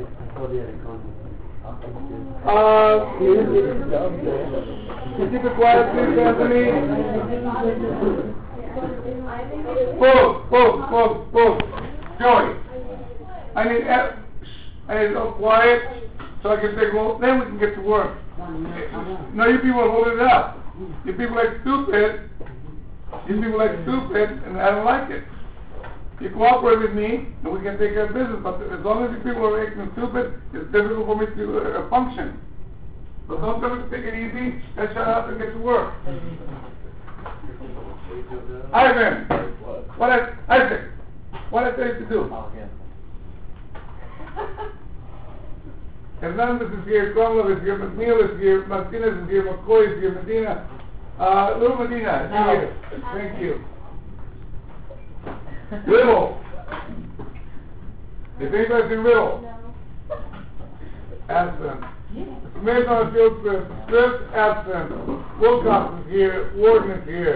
Can you keep it quiet, please, Anthony? Boom. Joey, I need all quiet so I can take, well, then we can get to work. No, you people hold it up. You people like stupid, and I don't like it. You cooperate with me, and we can take care of business, but as long as you people are acting stupid, it's difficult for me to function. So don't tell me to take it easy, and shut up and get to work. Ivan, Isaac, what I tell you to do? Hernandez is here, Cromwell is here, McNeil is here, Martinez is here, McCoy is here, Medina, Little Medina is here. Thank you. Riddle. Is anybody seen Riddle? No. Absent. Smith on the field trip. Smith absent. Wilcox is here. Warden is here.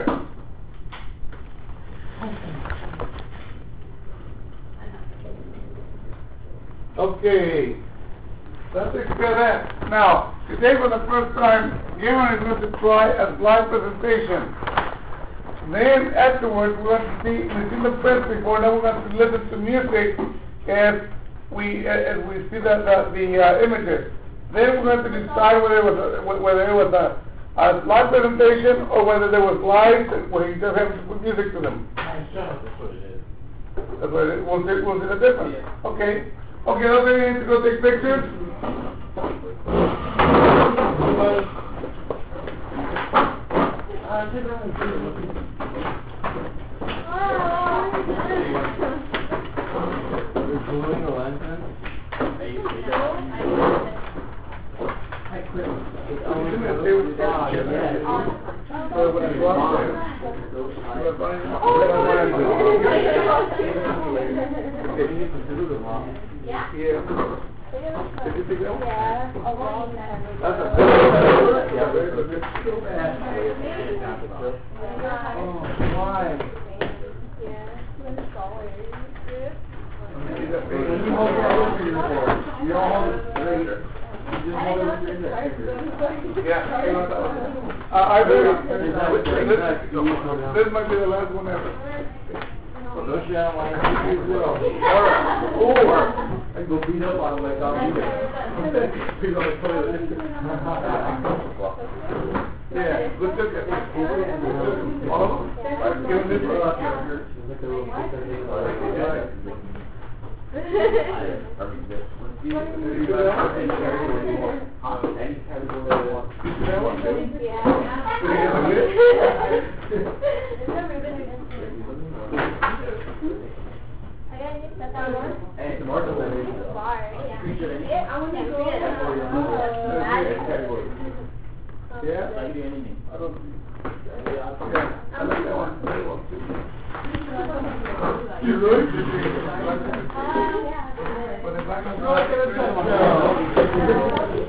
Okay. Let's take care of that. Now, today for the first time, Gavin is going to try a live presentation. Then afterwards, we're going to see, we've seen the press before, then we're going to listen to music as we see the images. Then we're going to decide whether it was a live presentation or whether there was live where you just have to put music to them. That's what it is. That's what it is. We'll see the difference. Yeah. Okay, nobody needs to go take pictures? This might be the last one ever. Or I go beat up on him like I'm beat on the toilet. Yeah, look at that. All of them? Give him this one. Hey, tomorrow I want to go. Yeah? I don't. Yeah, I like that one. You really?